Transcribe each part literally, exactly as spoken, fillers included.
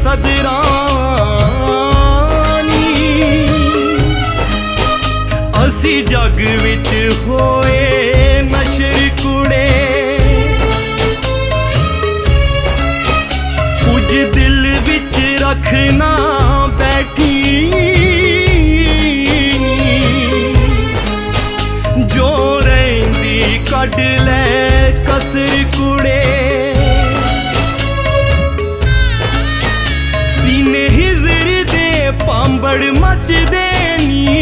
सदरानी असी जग विच होए नशर कुड़े कुछ दिल विच रखना बैठी जो रहिंदी कढ लै कसर कुड़े सीने हिजर दे पांबड़ मचदे नी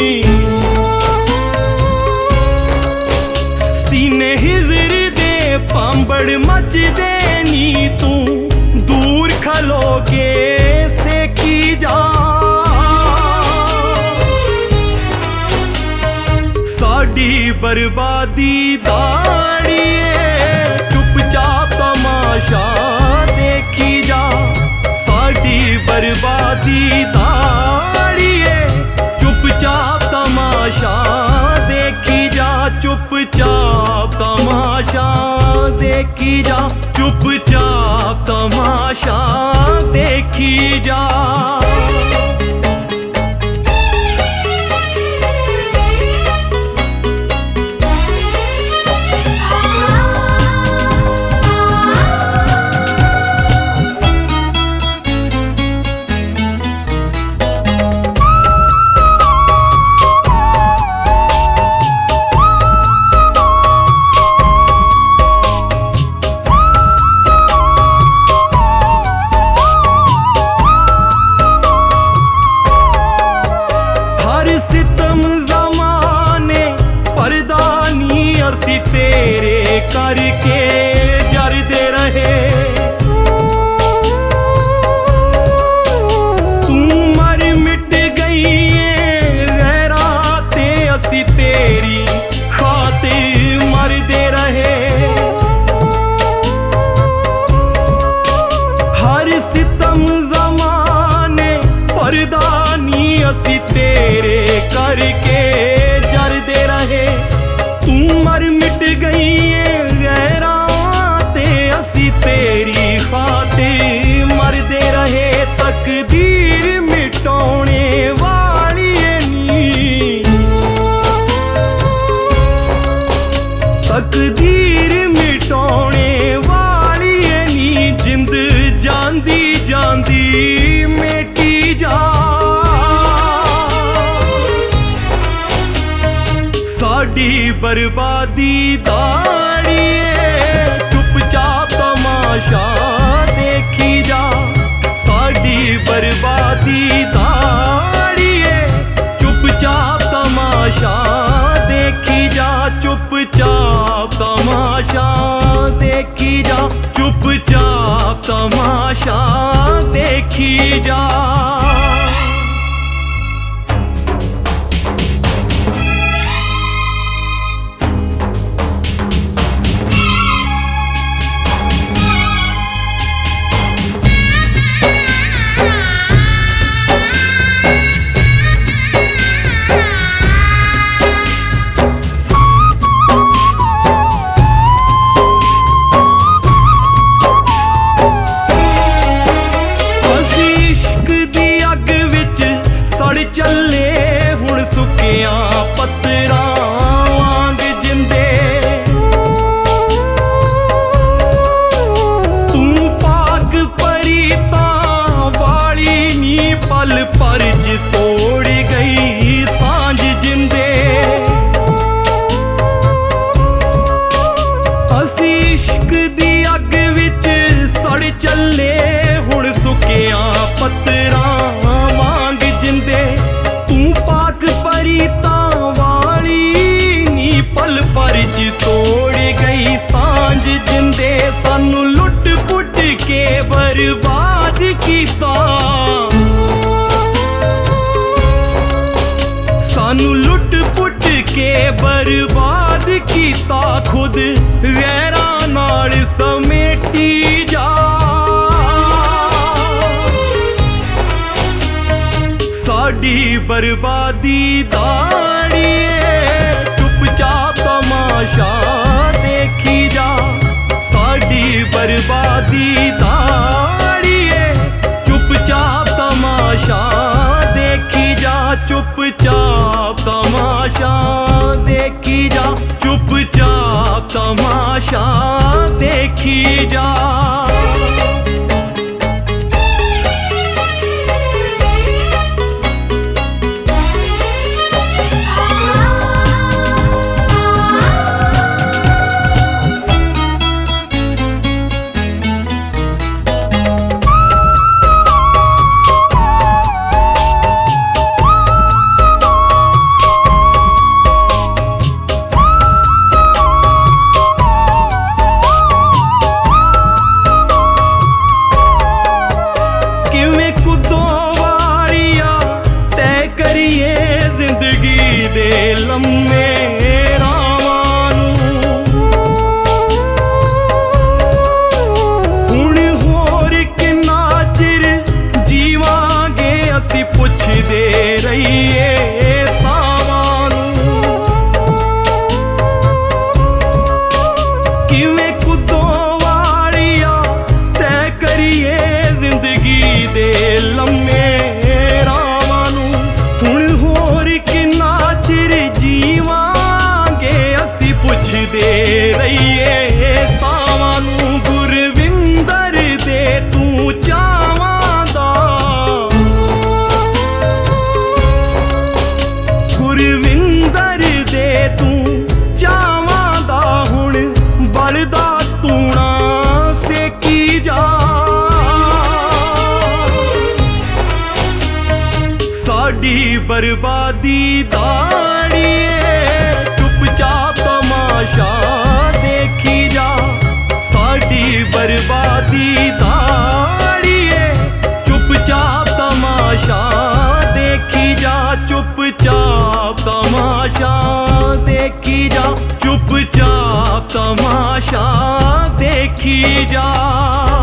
सीने हिजर दे पांबड़ मचदे नी तू दूर खलो के सेकी जा साडी बर्बादी दाड़िए चुपचाप तमाशा देखी जा साडी बर्बादी दाड़िए चुपचाप तमाशा देखी जा चुपचाप तमाशा देखी जा चुपचाप तमाशा देखी जा असी तेरे करके जरदे रहे तू मर मिट गई गैरा ते असी तेरी खातिर मरदे रहे हर सितम ज़माने परदानी असी तेरे करके जरदे रहे तू मर मिट गई गैरा ते असी तेरी खातिर मरदे रहे तकदीर मिटाने वाली नी तकदीर मिटाने वाली नी जिंद जांदी जांदी मेटी जा साडी बर्बादी दाड़िए चुपचाप तमाशा देखी जा साडी बर्बादी दाड़िए चुपचाप तमाशा देखी जा चुपचाप तमाशा देखी जा चुपचाप तमाशा देखी जा चले हुण सुकिया पत्तरा वांग जिंदे तू पाक परीता वाली नी पल परज तोड़ गई सांझ जिंदे असी इश्क दी अग विच सड़ चले हुण सुकिया पत्तरा वांग जिंदे तू पाक परीता वाली नी पल परज तोड़ गई सांझ जिंदे सानू लुट पुट के बर्बाद कीता सानू लुट पुट के बर्बाद कीता खुद गैरा नाल समेटी जा साडी बर्बादी दाड़िए चुपचाप तमाशा देखी जा साडी बर्बादी दाड़िए चुप चुपचाप तमाशा देखी जा। बर्बादी दाड़िए चुपचाप तमाशा देखी जा। साडी बर्बादी दाड़िए चुपचाप तमाशा देखी जा। चुपचाप तमाशा देखी जा। चुपचाप तमाशा देखी जा।